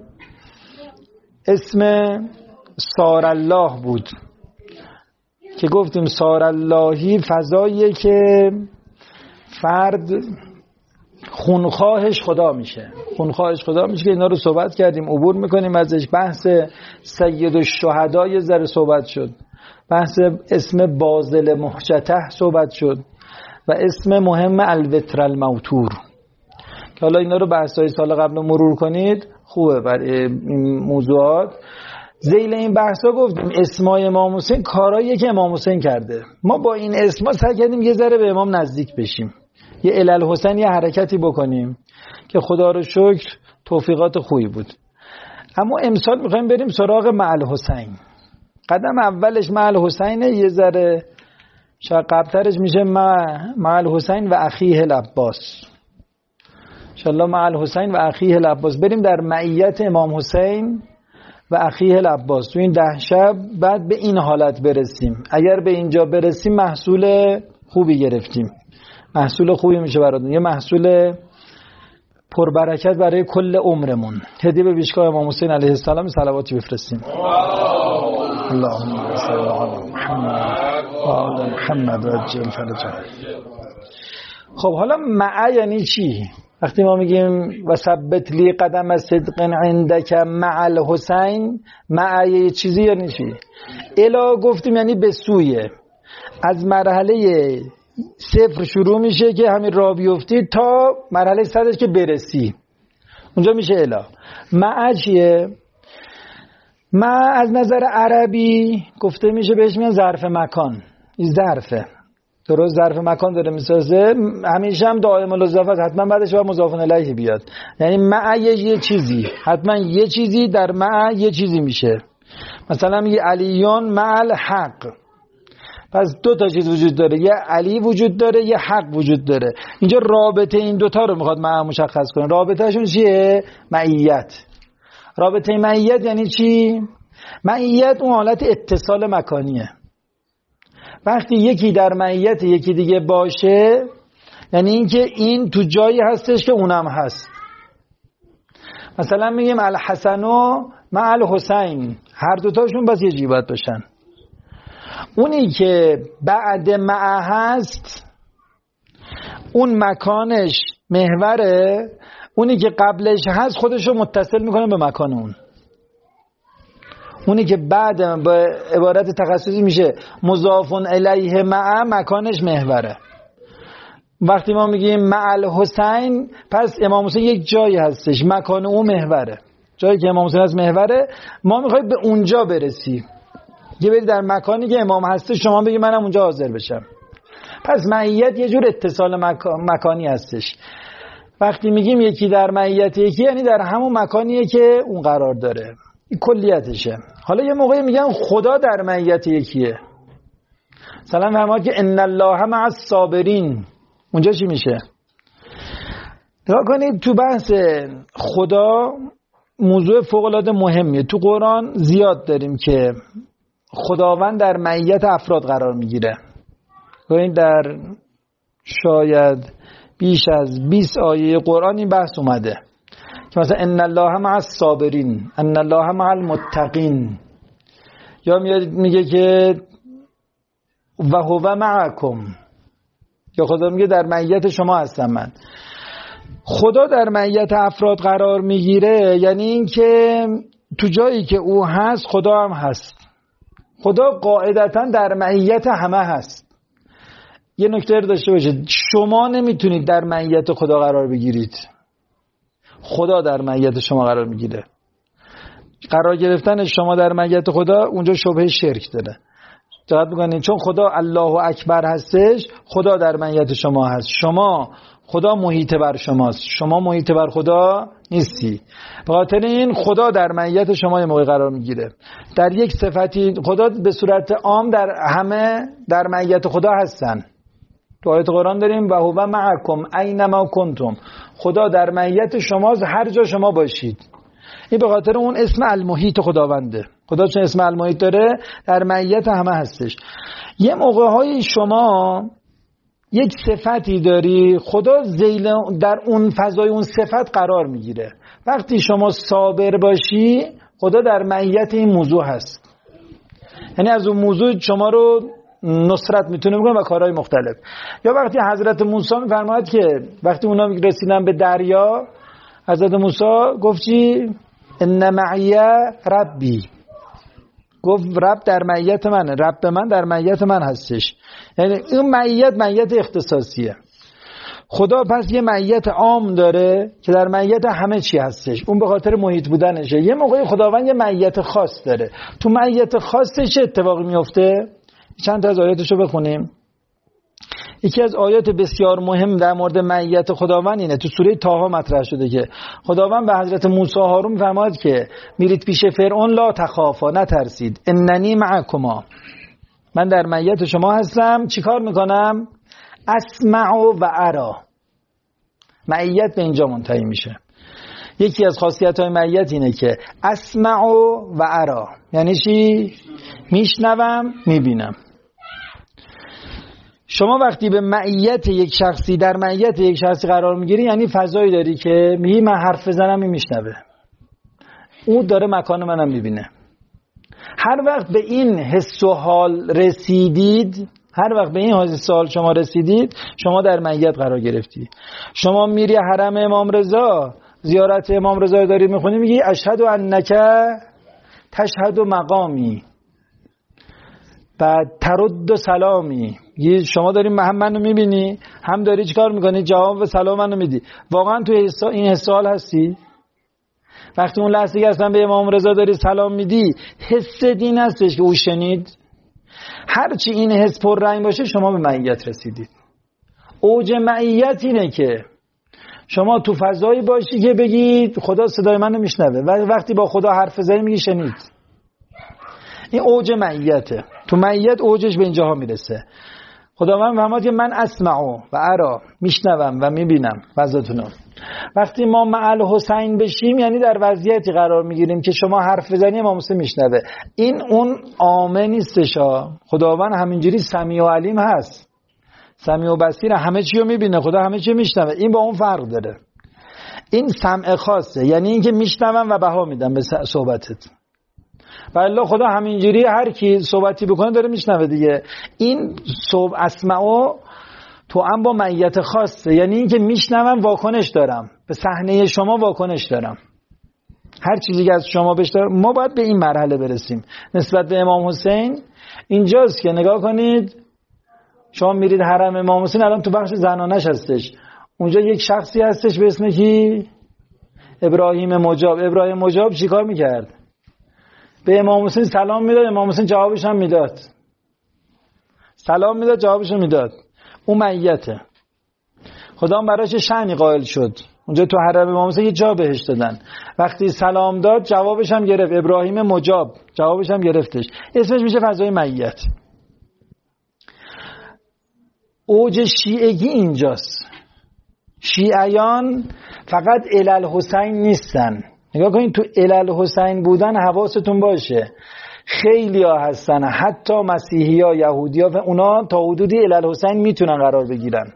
اسم سارالله بود که گفتیم ساراللهی فضاییه که فرد خونخواهش خدا میشه. خونخواهش خدا میشه که اینا رو صحبت کردیم، عبور میکنیم ازش. بحث سید الشهدا یه ذره صحبت شد، بحث اسم بازل محجته صحبت شد و اسم مهم الوتر الموتور که حالا اینا رو بحث‌های سال قبل مرور کنید، خوبه برای این موضوعات. ذیل این بحثا گفتیم اسمای امام حسین کارهاییه که امام حسین کرده. ما با این اسما سعی کردیم یه ذره به امام نزدیک بشیم، یه علل حسین یه حرکتی بکنیم که خدا رو شکر توفیقات خوبی بود. اما امسال میخوایم بریم سراغ مع الحسین. قدم اولش مع الحسین، یه ذره شاید قبلترش میشه مع الحسین و اخیه العباس. انشاءالله مع الحسین و اخیه العباس بریم در معیت امام حسین و اخیه العباس. تو این ده شب بعد به این حالت برسیم. اگر به اینجا برسیم محصول خوبی گرفتیم، محصول خوبی میشه براتون، یه محصول پربرکت برای کل عمرمون. هدیه به پیشگاه امام حسین علیه السلام صلواتی بفرستیم. اللهم صل علی محمد و آل محمد و عجل فرجهم. خب حالا مع یعنی چی؟ وقتی ما میگیم و ثبت لی قدم صدق عندک مع الحسین، مع یه چیزی یعنی چی؟ الا گفتیم یعنی به سوی، از مرحله صفر شروع میشه که همین راه بیفتی تا مرحله صدش که برسی، اونجا میشه الا. مع چیه؟ مع از نظر عربی گفته میشه بهش میگن ظرف مکان. این ظرفه، درست ظرف مکان داره میسازه، همیشه هم دائم الاضافه، حتما بعدش باید مضاف الیه بیاد. یعنی مع یه چیزی، حتما یه چیزی در مع یه چیزی میشه. مثلا میگه علیون مع الحق، پس دو تا چیز وجود داره، یه علی وجود داره یه حق وجود داره. اینجا رابطه این دوتا رو میخواد مع مشخص کنه. رابطهشون چیه؟ معیت. رابطه معیت یعنی چی؟ معیت اون حالت اتصال مکانیه. وقتی یکی در معیت یکی دیگه باشه، یعنی اینکه این تو جایی هستش که اونم هست. مثلا میگیم الحسن و مع الحسین، هر دوتاشون بس یه جایی باید باشن. اونی که بعد مع هست اون مکانش محوره، اونی که قبلش هست خودشو متصل میکنه به مکان اون. اونی که بعد به عبارت تخصصی میشه مضاف الیه مع، مکانش محوره. وقتی ما میگیم مع الحسین، پس امام حسین یک جایی هستش، مکان اون محوره. جایی که امام حسین هست محوره، ما میخوایم به اونجا برسی. یه بری در مکانی که امام هسته، شما بگی منم اونجا حاضر بشم. پس معیت یه جور اتصال مکانی هستش. وقتی میگیم یکی در معیت یکی، یعنی در همون مکانیه که اون قرار داره. این کلیتشه. حالا یه موقعی میگن خدا در معیت یکیه. مثلا فرمود که ان الله مع الصابرین، اونجا چی میشه؟ نگاه کنید تو بحث خدا موضوع فوق العاده مهمیه. تو قرآن زیاد داریم که خداوند در معیت افراد قرار میگیره. ببین در شاید بیش از بیست آیه قرآن این بحث اومده که مثلا ان الله مع الصابرین، ان الله مع المتقین، یا میگه که و هو معکم، یا خدا میگه در معیت شما هستم من. خدا در معیت افراد قرار میگیره یعنی این که تو جایی که او هست خدا هم هست. خدا قاعدتا در معیت همه هست. یه نکته رو داشته باشید، شما نمیتونید در معیت خدا قرار بگیرید، خدا در معیت شما قرار میگیره. قرار گرفتن شما در معیت خدا اونجا شبهه شرک داره. دقت بکنید، چون خدا الله اکبر هستش، خدا در معیت شما هست. شما خدا محیط بر شماست، شما محیط بر خدا نیستی. به خاطر این خدا در معیت شما یه موقع قرار میگیره. در یک صفتی خدا به صورت عام در همه در معیت خدا هستن. تو آیت قرآن داریم و هو معکم اینما کنتم، خدا در معیت شماست هر جا شما باشید. این به خاطر اون اسم المحیط خداونده. خدا چون اسم المحیط داره در معیت همه هستش. یه موقع‌های شما یک صفتی داری، خدا ذیل در اون فضای اون صفت قرار میگیره. وقتی شما صابر باشی خدا در معیت این موضوع هست، یعنی از اون موضوع شما رو نصرت میتونه بکنه و کارهای مختلف. یا وقتی حضرت موسی میفرماید که وقتی اونا رسیدن به دریا، حضرت موسی گفت چی؟ ان معی ربی، گفت رب در معیت منه، رب من در معیت من هستش. یعنی این معیت معیت اختصاصیه. خدا پس یه معیت عام داره که در معیت همه چی هستش، اون به خاطر محیط بودنشه. یه موقعی خداوند یه معیت خاص داره، تو معیت خاصش چه اتفاقی میفته؟ چند تا از آیاتشو بخونیم. یکی از آیات بسیار مهم در مورد معیت خداوند اینه، تو سوره طه مطرح شده که خداوند به حضرت موسی هارون فرمود که میرید پیش فرعون لا تخافا، نترسید، اننی معکما، من در معیت شما هستم. چیکار میکنم؟ اسمع و ارا. معیت به اینجا منتهی میشه. یکی از خاصیت های معیت اینه که اسمع و ارا، یعنی چی؟ میشنوم، میبینم. شما وقتی به معیت یک شخصی، در معیت یک شخصی قرار میگیری، یعنی فضایی داری که میگی من حرف بزنم این میشنوه، او داره مکان منم میبینه. هر وقت به این حس و حال رسیدید، هر وقت به این حس و حال شما رسیدید، شما در معیت قرار گرفتی. شما میری حرم امام رضا، زیارت امام رضا داری میخونی، میگی اشهد انک تشهد مقامی، بعد ترد سلامی، شما داری هم منو میبینی، هم داری چیکار میکنی؟ جواب و سلام منو میدی. واقعا تو این حس حال هستی؟ وقتی اون لحظه که اصلا به امام رضا داری سلام میدی، حس دین هستش که او شنید؟ هرچی این حس پر رنگ باشه شما به معیت رسیدید. اوج معیت اینه که شما تو فضایی باشی که بگید خدا صدای منو میشنوه و وقتی با خدا حرف بزنی میگی شنید. این اوج معیته. تو معیت اوجش به اینجاها میرسه. خداوند فرمود که من اسمع و ارا، میشنوم و میبینم وضعتونو. وقتی ما مع الحسین بشیم یعنی در وضعیتی قرار میگیریم که شما حرف بزنی امام حسین میشنوه. این اون عامه نیستش. خداوند همینجوری سمیع و علیم هست، سمیع و بصیر، همه چی رو میبینه، خدا همه چی میشنوه. این با اون فرق داره. این سمع خاصه، یعنی اینکه میشنوم و بها میدم به صحبتت. والله خدا همینجوری هر کی صحبتی بکنه داره میشنوه دیگه. این صحب اسمعو تو هم با معیت خاصه، یعنی اینکه میشنوم، واکنش دارم به صحنه شما، واکنش دارم. هر چیزی که از شما بشنوم. ما باید به این مرحله برسیم نسبت به امام حسین. اینجاست که نگاه کنید، شما میرید حرم امام حسین، الان تو بخش زنانش هستش، اونجا یک شخصی هستش به اسم کی؟ ابراهیم مجاب. ابراهیم مجاب چیکار میکرد؟ به امام حسین سلام میداد، امام حسین جوابش هم میداد. سلام میداد، جوابش هم میداد. اون معیته. خدا هم براش شأنی قائل شد. اونجا تو حرم امام حسین یه جا بهش دادن. وقتی سلام داد جوابش هم گرفت. ابراهیم مجاب جوابش هم گرفتش. اسمش میشه فضای معیت. اوج شیعگی اینجاست. شیعیان فقط الالحسین نیستن. نگاه کنید تو الالحسین بودن حواستون باشه. خیلی ها هستن، حتی مسیحی ها، یهودی ها، و اونا تا حدودی الالحسین میتونن قرار بگیرن،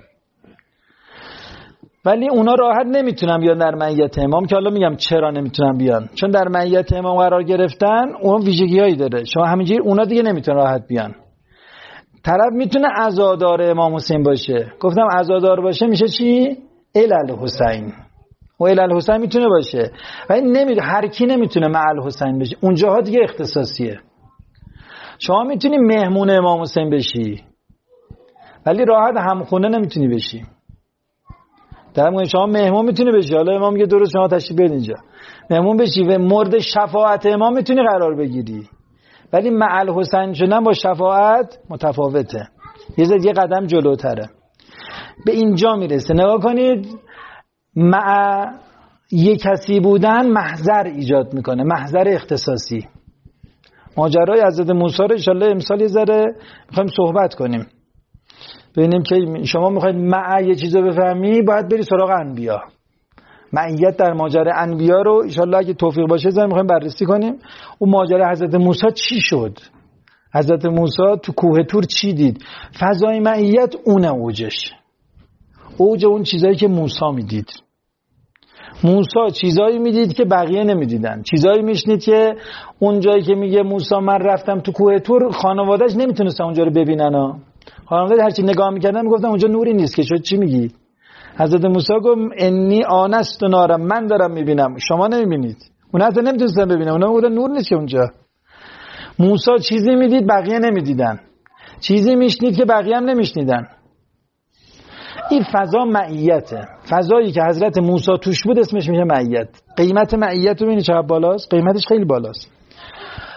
ولی اونا راحت نمیتونن بیان در معیت امام. که حالا میگم چرا نمیتونن بیان، چون در معیت امام قرار گرفتن اون ویژگی هایی داره. شما همینجوری اونا دیگه نمیتونن راحت بیان. طرف میتونه عزادار امام حسین باشه. گفتم عزادار باشه میشه چی؟ الالحسین. و الالحسین میتونه باشه، ولی نمیدونه، هر کی نمیتونه مع الحسین بشه. اونجاها دیگه اختصاصیه. شما میتونی مهمون امام حسین بشی، ولی راحت همخونه نمیتونی بشی. در واقع شما مهمون میتونی بشی، حالا امام میگه درست شما تشریف بیارید اینجا مهمون بشی و مورد شفاعت امام میتونی قرار بگیری، ولی مع الحسین شدن با شفاعت متفاوته، یه ذره یه قدم جلوتره. به اینجا میرسه. نگاه کنید، مع یک کسی بودن محضر ایجاد میکنه، محضر اختصاصی. ماجرای حضرت موسی رو ان شاء الله امسال یه ذره میخوایم صحبت کنیم، ببینیم که شما میخواید مع یه چیزو بفهمی باید بری سراغ انبیا. معیت در ماجرای انبیا رو ان شاء الله اگه توفیق باشه زمین میخوایم بررسی کنیم. اون ماجرای حضرت موسی چی شد؟ حضرت موسی تو کوه تور چی دید؟ فضای معیت اونه اوجش. اوج اون چیزایی که موسی میدید. موسی چیزایی میدید که بقیه نمیدیدن. چیزایی میشنید که اون جایی که میگه موسی من رفتم تو کوه تور، خانواده‌اش نمیتونستن اونجا رو ببینن ها. خانواده هرچی نگاه میکردن میگفتن اونجا نوری نیست که. شد چی میگی؟ حضرت موسی گفت انی آنست نارم، من دارم میبینم، شما نمیبینید. اون حتی نمیتونستن ببینن، اونا میگفتن نور نیست که اونجا. موسی چیزی میدید بقیه نمیدیدن، چیزی میشنید که بقیه هم نمیشنیدن. این فضا معیته. فضایی که حضرت موسی توش بود اسمش میشه معیت. قیمت معیت رو ببینید چقدر بالاست. قیمتش خیلی بالاست.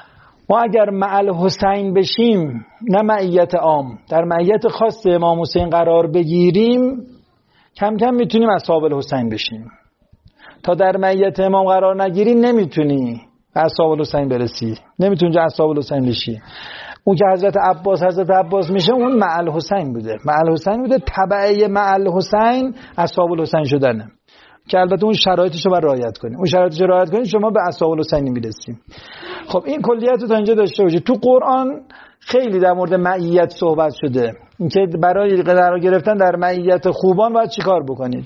ما اگر مع الحسین بشیم، نه معیت عام، در معیت خاص امام حسین قرار بگیریم، کم کم میتونیم اصحاب الحسین بشیم. تا در معیت امام قرار نگیری نمیتونی به اصحاب الحسین برسی، نمیتونی اصحاب الحسین بشی. اون که حضرت عباس حضرت عباس میشه اون مع الحسین بوده، مع الحسین بوده، تبعه مع الحسین اصحاب الحسین شدنه که البته اون شرایطش رو باید رعایت کنیم. اون شرایطش رو رعایت کنیم شما به اصحاب الحسین میرسیم. خب این کلیت رو تا اینجا داشته باشید. تو قرآن خیلی در مورد معیت صحبت شده، اینکه برای قرار گرفتن در معیت خوبان باید چیکار بکنید.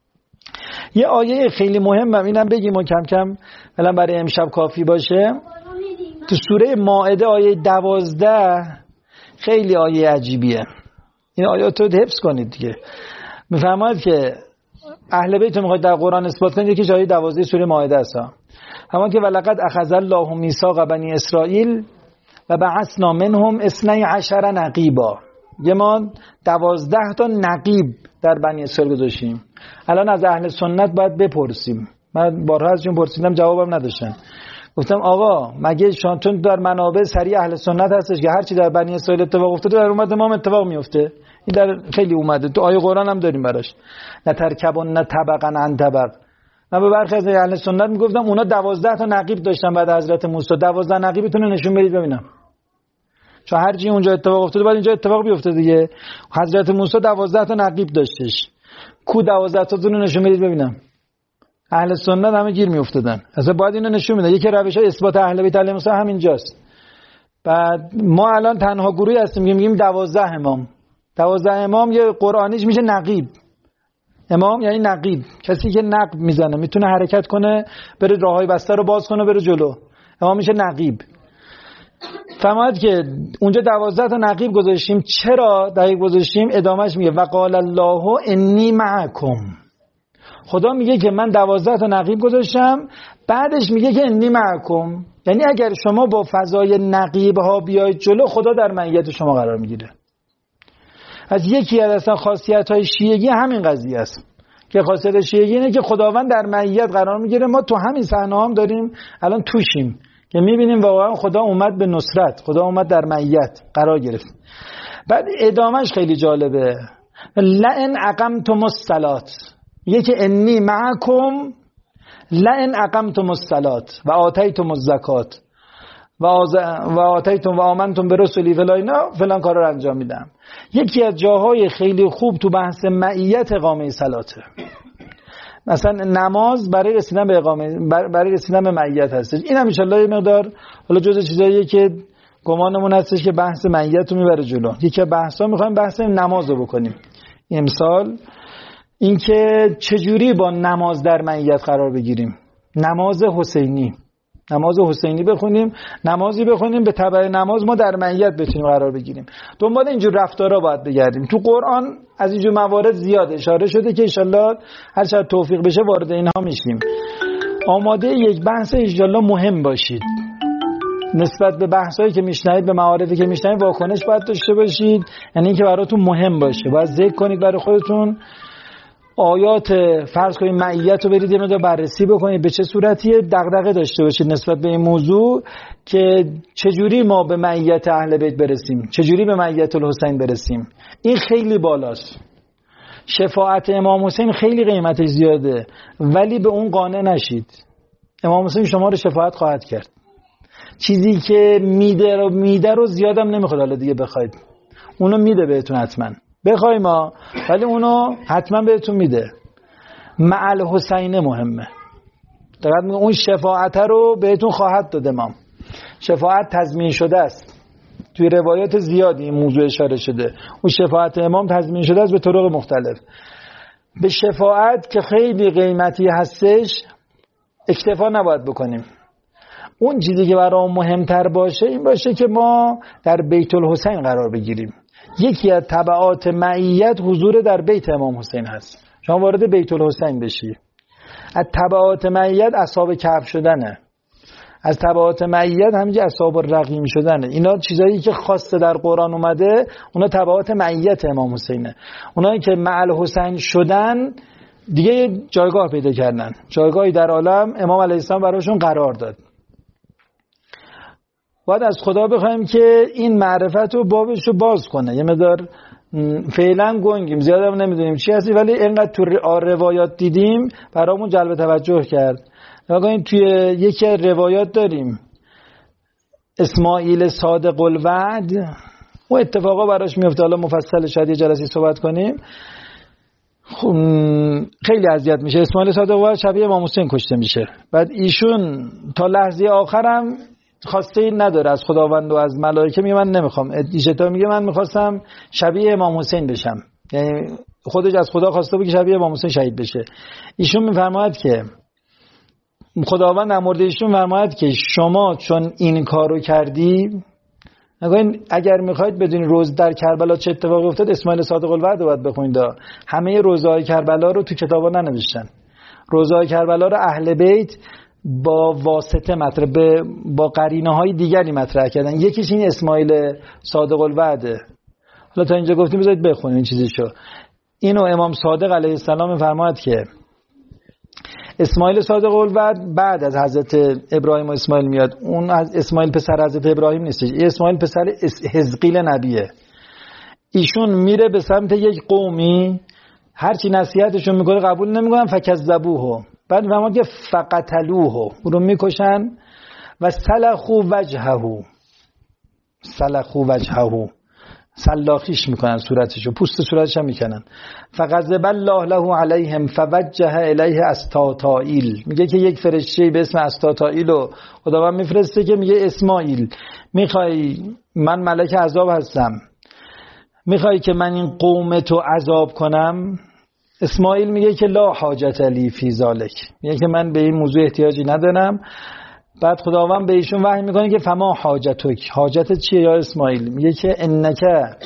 یه آیه خیلی مهمم اینم بگیم و کم کم الان برای امشب کافی باشه. تو سوره مائده آیه دوازده خیلی آیه عجیبیه. این آیات رو حفظ کنید دیگه. میفهمید که اهل بیت رو میخواید در قرآن اثبات کنید، یکیش آیه دوازده سوره مائده است. همون که ولقد اخذ الله میثاق بنی اسرائیل و بعثنا منهم اثنی عشر نقیبا. یه ما دوازده تا نقیب در بنی اسرائیل گذاشتیم. الان از اهل سنت باید بپرسیم. من بارها ازشون پرسیدم جوابم نداشتن. گفتم آقا مگه شما چون در منابع سریع اهل سنت هستش که هرچی در بنی اسرائیل اتفاق افتاده در امت ما اتفاق میفته؟ این در خیلی اومده تو آیه قرآن هم داریم براش. نه ترکبون نه طبقا عن طبق. من به برخی از اهل سنت میگفتم اونا دوازده تا نقیب داشتن بعد حضرت موسی. دوازده نقیبتون رو نشون بدید ببینم. چون هر چی اونجا اتفاق افتاده بعد اینجا اتفاق بیفته دیگه. حضرت موسی دوازده تا نقیب داشتش. کو دوازده تاتون رو نشون بدید ببینم. اهل سنت همه گیر میافتادن. اصلا باید اینو نشون میدن. یکی روش‌های اثبات اهل بیت علیهم السلام همینجاست. بعد ما الان تنها گروهی هستیم که میگیم دوازده امام. دوازده امام یه قرآنیش میشه نقیب. امام یعنی نقیب، کسی که نقب میزنه، میتونه حرکت کنه، بره راههای بسته رو باز کنه بره جلو. امام میشه نقیب. فهمید که اونجا دوازده تا نقیب گذاشتیم. چرا دقیق گذاشتیم؟ ادامهش میگه وقال الله انی معکم. خدا میگه که من دوازده تا نقیب گذاشتم، بعدش میگه که انی معکم، یعنی اگر شما با فضای نقیب ها بیاید جلو خدا در معیت شما قرار میگیره. از یکی از اصلا خاصیت های شیعگی همین قضیه است که خاصیت شیعگی اینه که خداوند در معیت قرار میگیره. ما تو همین صحنه هم داریم الان توشیم که میبینیم واقعا خدا اومد به نصرت، خدا اومد در معیت قرار گرفت. بعد ادامهش خیلی جالبه. لئن اقمتم الصلاة، یکی انی معکم لئن اقمتم الصلاة و آتیتم الزکات و آز... و آتیتم و آمنتم برسولی فلان فلان کارا رو انجام میدم. یکی از جاهای خیلی خوب تو بحث معیت اقامه صلاته. مثلا نماز برای رسیدن به اقامه برای رسیدن به معیت هستش. این هم ان شاءالله یه مقدار حالا جزء چیزاییه که گمانمون هستش که بحث معیت رو میبره جلو. یکی از بحثا میخوایم بحث نماز رو بکنیم امسال، اینکه چجوری با نماز در معیت قرار بگیریم. نماز حسینی، نماز حسینی بخونیم، نمازی بخونیم به تبع نماز ما در معیت بتونیم قرار بگیریم. دنبال اینجور رفتارا باید بگردیم. تو قرآن از اینجور موارد زیاد اشاره شده که انشالله هر چقدر توفیق بشه وارد اینها میشیم. آماده یک بحث انشالله مهم باشید. نسبت به بحثایی که میشنوید، به معارفی که میشنوید واکنش باید داشته باشید، یعنی اینکه براتون مهم باشه. باید ذکر کنید برای خودتون. آیات فرض کنید معیت رو برید یه مقدار بررسی بکنید به چه صورتیه، دغدغه داشته باشید نسبت به این موضوع که چجوری ما به معیت اهل بیت برسیم، چجوری به معیت الحسین برسیم. این خیلی بالاست. شفاعت امام حسین خیلی قیمتش زیاده، ولی به اون قانع نشید. امام حسین شما رو شفاعت خواهد کرد. چیزی که میده رو میده رو زیادم نمیخواد حالا دیگه بخواید، اونو میده بهتون حتما. بخوای ما ولی اونو حتما بهتون میده. مع الحسین مهمه. دقیقاً میگه اون شفاعت رو بهتون خواهد داد. امام شفاعت تضمین شده است. توی روایات زیادی این موضوع اشاره شده. اون شفاعت امام تضمین شده است به طرق مختلف. به شفاعت که خیلی قیمتی هستش اکتفا نباید بکنیم. اون چیزی که برای مهمتر باشه این باشه که ما در بیت الحسین قرار بگیریم. یکی از تبعات معیت حضور در بیت امام حسین هست. شما وارد بیت الحسین بشی. از تبعات معیت اصحاب کهف شدنه. از تبعات معیت همینجا اصحاب الرقیم شدنه. اینا چیزایی که خاصه در قرآن اومده، اونا تبعات معیت امام حسینه. اونایی که مع الحسین شدن دیگه جایگاه پیدا کردن. جایگاهی در عالم امام علیه السلام براشون قرار داد. باید از خدا بخوایم که این معرفت رو بابش رو باز کنه. یه مقدار فعلا گنگیم، زیادم نمیدونیم چی هستی، ولی اینقدر تو روایات دیدیم برامون جلب توجه کرد. نگاهیم توی یکی از روایات داریم اسماعیل صادق الوعد، و اتفاقا براش میفته، حالا مفصل شاید یه جلسه صحبت کنیم. خیلی اذیت میشه. اسماعیل صادق الوعد شبیه امام حسین کشته میشه. بعد ایشون تا لحظه آخرم خواسته این نداره از خداوند و از ملائکه، میگه من نمیخوام. ایشتا میگه من میخواستم شبیه امام حسین بشم، یعنی خودش از خدا خواسته بود که شبیه امام حسین شهید بشه. ایشون میفرماید که خداوند در مورد ایشون فرماید که شما چون این کارو کردی، نگاهین اگر میخواید بدونید روز در کربلا چه اتفاقی افتاد، اسماعیل صادق الوعد رو باید بخونید. همه روزهای کربلا رو تو کتابا ننوشتن. روزهای کربلا رو اهل بیت با واسطه مطرح با قرینه های دیگری مطرح کردن. یکیش این اسماعیل صادق الوعده. حالا تا اینجا گفتیم بذارید بخونیم این چیزیشو. اینو امام صادق علیه السلام فرماید که اسماعیل صادق الوعد بعد از حضرت ابراهیم و اسماعیل میاد. اون از اسماعیل پسر حضرت ابراهیم نیست، این اسماعیل پسر حزقیل نبیه. ایشون میره به سمت یک قومی، هرچی نصیحتشون میکنه قبول نمیکنن، فکذبوه، بعد فرمود که فقتلوه، او رو میکشن. و سلخوا وجهه، سلخوا وجهه، سلاخیش میکنن صورتشو، پوست صورتش هم میکنن. فغضب الله له علیهم فوجه الیه استاطائیل، میگه که یک فرشته به اسم استاطائیل رو خداوند میفرسته که میگه اسماعیل میخوای، من ملک عذاب هستم، میخوای که من این قوم تو عذاب کنم؟ اسماعیل میگه که لا حاجت لی فی ذلک، میگه که من به این موضوع احتیاجی ندارم. بعد خداوند به ایشون وحی میکنه که فما حاجتک، حاجتت چیه یا اسماعیل؟ میگه که انک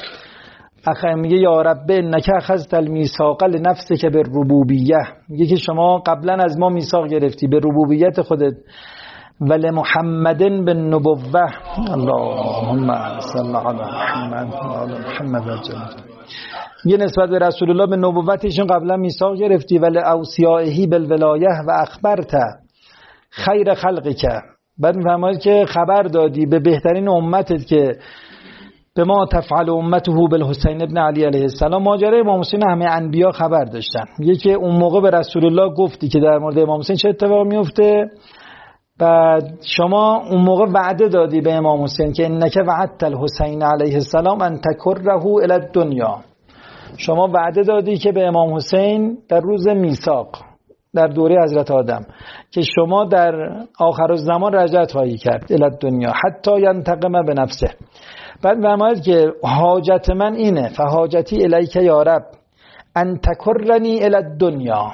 اخ میگه یا رب انک اخذت المیثاق لنفسک بالربوبیه، میگه که شما قبلا از ما میثاق گرفتی به ربوبیت خودت، ولی محمدن بالنبوه، اللهم صل علی محمد و علی محمد و جل. یه نسبت به رسول الله به نبوتشون قبلا میثاق گرفتی، ولی اوصیائه بالولایه و اخبرت خیر خلقک، بعد میفرماید که خبر دادی به بهترین امتت که به ما تفعل امته بالحسین ابن علی علیه السلام. ماجرای امام حسین همه انبیا خبر داشتن. یکی اون موقع به رسول الله گفتی که در مورد امام حسین چه اتفاق میفته، بعد شما اون موقع وعده دادی به امام حسین که انک وعدت الحسین علیه السلام ان تکره الی الدنیا، شما وعده دادی که به امام حسین در روز میثاق در دوره حضرت آدم که شما در آخر الزمان رجعت خواهی کرد الی الدنیا حتی ینتقم به نفسه. بعد فرماید که حاجت من اینه، فحاجتی الیک یا رب ان تکرنی الی الدنیا،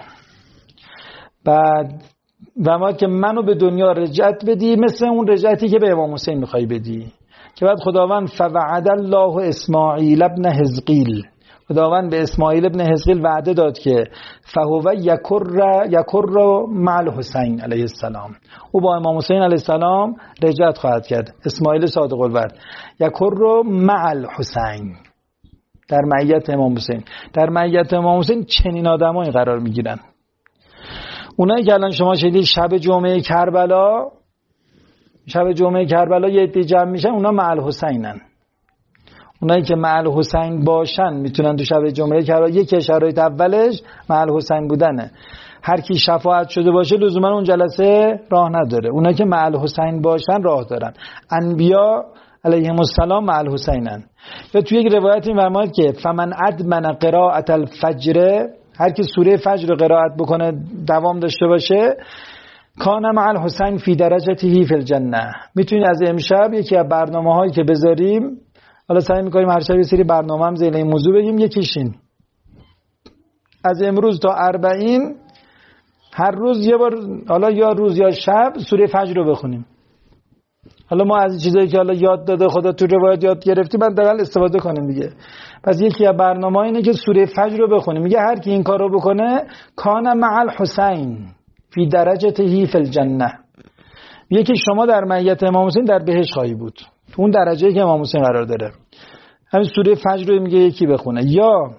بعد فرماید که منو به دنیا رجعت بدی مثل اون رجعتی که به امام حسین میخوای بدی. که بعد خداوند فوعد الله اسماعیل ابن حزقیل، خداوند به اسماعیل ابن حزقیل وعده داد که فهو یکر یکر مع الحسین علیه السلام، او با امام حسین علیه السلام رجعت خواهد کرد. اسماعیل صادق الوعد یکر مع الحسین، در معیت امام حسین. در معیت امام حسین چنین آدمایی قرار میگیرن. اونایی که الان شما شدید شب جمعه کربلا، شب جمعه کربلا یه عده جمع میشن، اونا مع الحسینن. اونایی که مع الحسین باشن میتونن تو شب جمعه کربلا، یکی شرایط اولش مع الحسین بودنه. هر کی شفاعت شده باشه لزوما اون جلسه راه نداره. اونایی که مع الحسین باشن راه دارن. انبیا علیهم السلام مع الحسینن. یا توی یک روایت این فرماید که فمن ادمن قراءة الفجر، هر کی سوره فجر رو قرائت بکنه دوام داشته باشه، کان مع الحسین فی درجته فی الجنه. میتونید از امشب یکی از برنامه‌هایی که بذاریم، حالا سعی می‌کنیم هر شب یه سری برنامه هم زیر این موضوع بگیم، یکیشین از امروز تا اربعین هر روز یه بار، حالا یا روز یا شب سوره فجر رو بخونیم. حالا ما از چیزایی که حالا یاد داده خدا تو روایت یاد گرفتیم بعد دقیقاً استفاده کنیم دیگه. پس یکی از برنامه‌ها اینه که سوره فجر رو بخونیم. میگه هر کی این کارو بکنه کان مع الحسین فی درجته فی الجنه، یکی شما در معیت امام حسین در بهشت خواهی بود، تو اون درجه‌ای که امام حسین قرار داره. همین سوره فجر رو میگه یکی بخونه. یا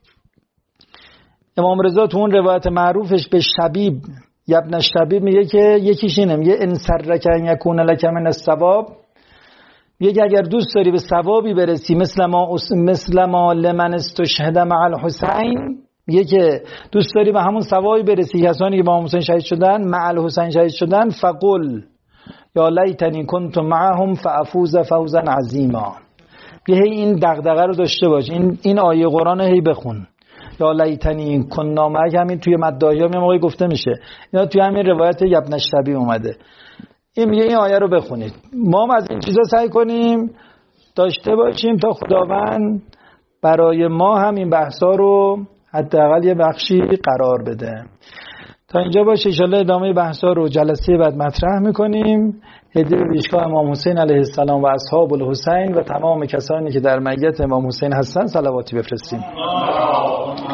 امام رضا تو اون روایت معروفش به شبیب ابن شبیب میگه که یکیش اینه، میگه ان سرک ان یکون لک من الثواب، میگه اگر دوست داری به ثوابی برسی مثل ما مثل ما لمن استشهد مع الحسین، میگه که دوست داری به همون ثوابی برسی کسانی که با حسین شهید شدن، مع الحسین شهید شدن، فقل یا لیتنی کنت معهم فافوز فوزا عظیما. یه این دغدغه رو داشته باش، این این آیه قرآن هی بخون، یا لیتنی کنا معک. همین توی مداحیا یه موقعی گفته میشه، اینا توی همین روایت ابن اشتبی اومده. این میگه این آیه رو بخونید. ما هم از این چیزا سعی کنیم داشته باشیم تا خداوند برای ما هم این بحثا رو حداقل یه بخشی قرار بده. تا اینجا باشه، ان شاءالله ادامه بحثا رو جلسه بعد مطرح میکنیم. هدیه به پیشگاه امام حسین علیه السلام و اصحاب الحسین و تمام کسانی که در میت امام حسین هستن صلواتی بفرستیم.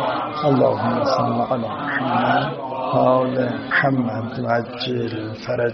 اللهم صل علی محمد و آل محمد و عجل فرج